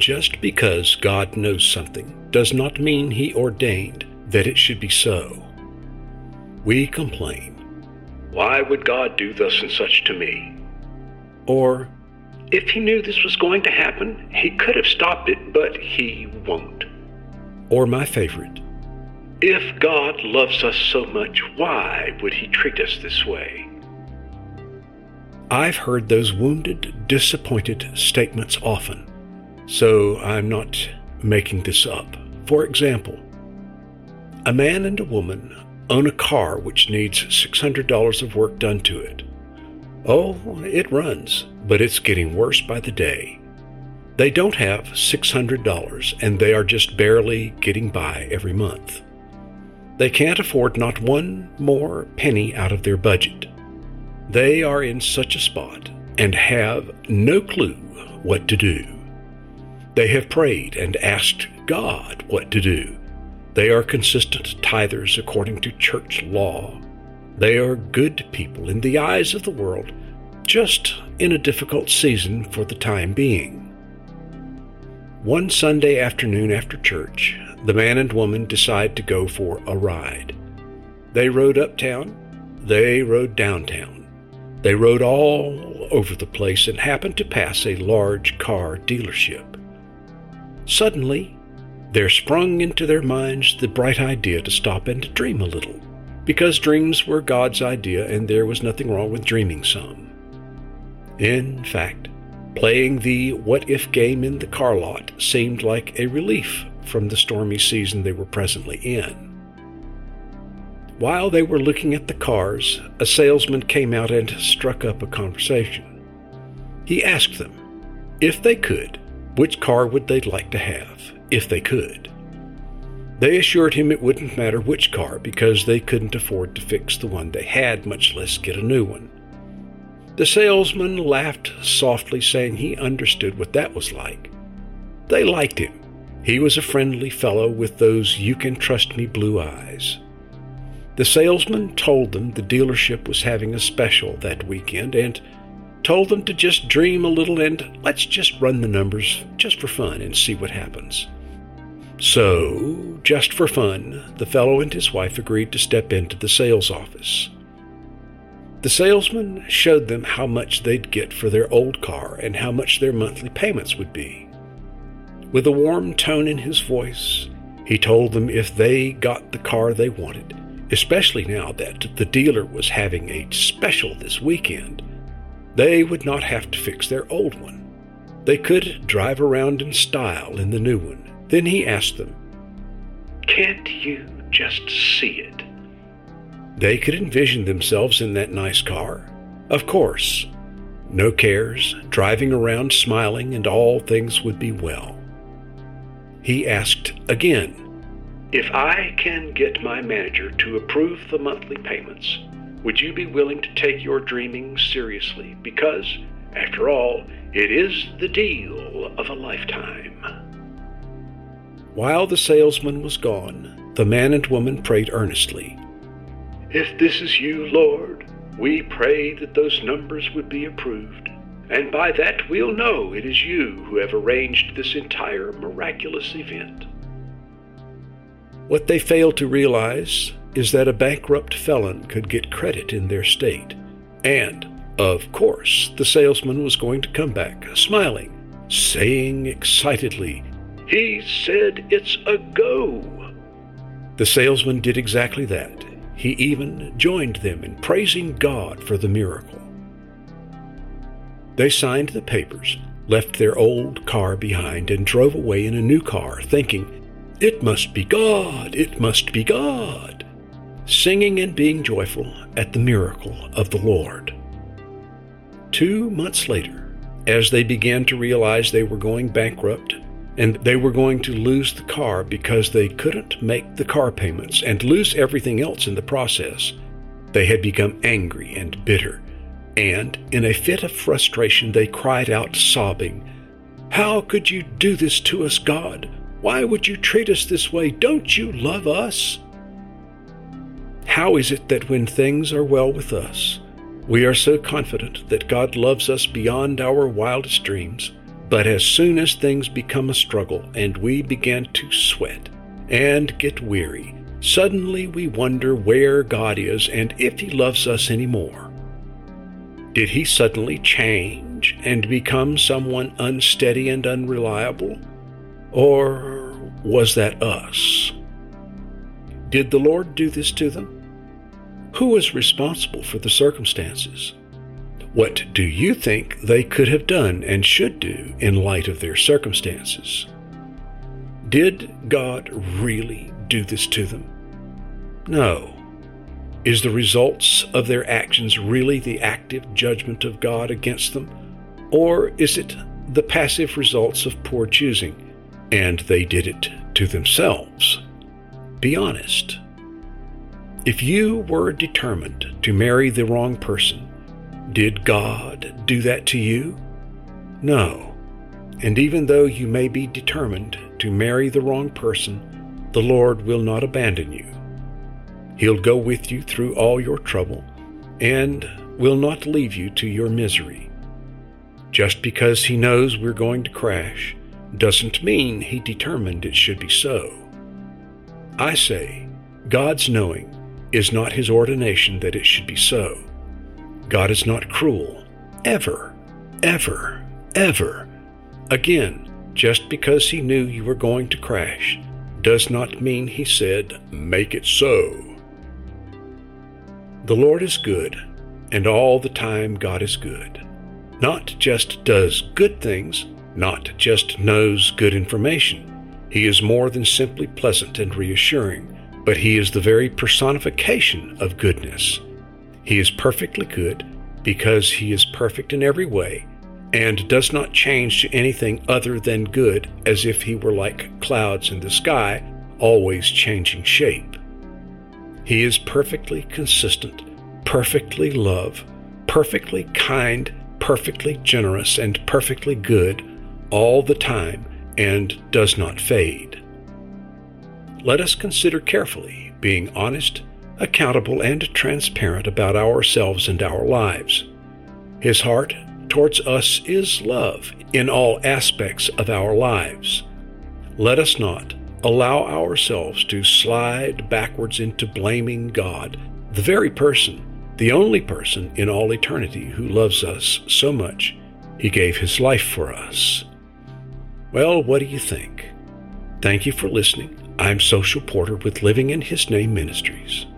Just because God knows something does not mean He ordained that it should be so. We complain, "Why would God do thus and such to me?" Or, "If He knew this was going to happen, He could have stopped it, but He won't." Or my favorite, "If God loves us so much, why would He treat us this way?" I've heard those wounded, disappointed statements often, so I'm not making this up. For example, a man and a woman own a car which needs $600 of work done to it. Oh, it runs, but it's getting worse by the day. They don't have $600, and they are just barely getting by every month. They can't afford not one more penny out of their budget. They are in such a spot and have no clue what to do. They have prayed and asked God what to do. They are consistent tithers according to church law. They are good people in the eyes of the world, just in a difficult season for the time being. One Sunday afternoon after church, the man and woman decide to go for a ride. They rode uptown. They rode downtown. They rode all over the place and happened to pass a large car dealership. Suddenly, there sprung into their minds the bright idea to stop and dream a little, because dreams were God's idea and there was nothing wrong with dreaming some. In fact, playing the what-if game in the car lot seemed like a relief from the stormy season they were presently in. While they were looking at the cars, a salesman came out and struck up a conversation. He asked them, if they could, which car would they like to have, if they could. They assured him it wouldn't matter which car because they couldn't afford to fix the one they had, much less get a new one. The salesman laughed softly, saying he understood what that was like. They liked him. He was a friendly fellow with those you-can-trust-me blue eyes. The salesman told them the dealership was having a special that weekend and told them to just dream a little and let's just run the numbers just for fun and see what happens. So, just for fun, the fellow and his wife agreed to step into the sales office. The salesman showed them how much they'd get for their old car and how much their monthly payments would be. With a warm tone in his voice, he told them if they got the car they wanted, especially now that the dealer was having a special this weekend, they would not have to fix their old one. They could drive around in style in the new one. Then he asked them, "Can't you just see it?" They could envision themselves in that nice car. Of course. No cares, driving around smiling, and all things would be well. He asked again, "If I can get my manager to approve the monthly payments, would you be willing to take your dreaming seriously? Because, after all, it is the deal of a lifetime." While the salesman was gone, the man and woman prayed earnestly. "If this is you, Lord, we pray that those numbers would be approved, and by that we'll know it is you who have arranged this entire miraculous event." What they failed to realize is that a bankrupt felon could get credit in their state, and, of course, the salesman was going to come back, smiling, saying excitedly, "He said it's a go." The salesman did exactly that. He even joined them in praising God for the miracle. They signed the papers, left their old car behind, and drove away in a new car, thinking, "It must be God, it must be God," singing and being joyful at the miracle of the Lord. 2 months later, as they began to realize they were going bankrupt, and they were going to lose the car because they couldn't make the car payments and lose everything else in the process, they had become angry and bitter, and in a fit of frustration they cried out sobbing, "How could you do this to us, God? Why would you treat us this way? Don't you love us?" How is it that when things are well with us, we are so confident that God loves us beyond our wildest dreams, But as soon as things become a struggle and we begin to sweat and get weary, suddenly we wonder where God is and if He loves us anymore. Did He suddenly change and become someone unsteady and unreliable? Or was that us? Did the Lord do this to them? Who was responsible for the circumstances? What do you think they could have done and should do in light of their circumstances? Did God really do this to them? No. Is the results of their actions really the active judgment of God against them? Or is it the passive results of poor choosing, and they did it to themselves? Be honest. If you were determined to marry the wrong person, did God do that to you? No. And even though you may be determined to marry the wrong person, the Lord will not abandon you. He'll go with you through all your trouble and will not leave you to your misery. Just because He knows we're going to crash doesn't mean He determined it should be so. I say, God's knowing is not His ordination that it should be so. God is not cruel, ever, ever, ever. Again, just because He knew you were going to crash does not mean He said, "Make it so." The Lord is good, and all the time God is good. Not just does good things, not just knows good information. He is more than simply pleasant and reassuring, but He is the very personification of goodness. He is perfectly good because He is perfect in every way and does not change to anything other than good, as if He were like clouds in the sky, always changing shape. He is perfectly consistent, perfectly love, perfectly kind, perfectly generous, and perfectly good all the time, and does not fade. Let us consider carefully, being honest, accountable, and transparent about ourselves and our lives. His heart towards us is love in all aspects of our lives. Let us not allow ourselves to slide backwards into blaming God, the very person, the only person in all eternity who loves us so much He gave His life for us. Well, what do you think? Thank you for listening. I'm Social Porter with Living in His Name Ministries.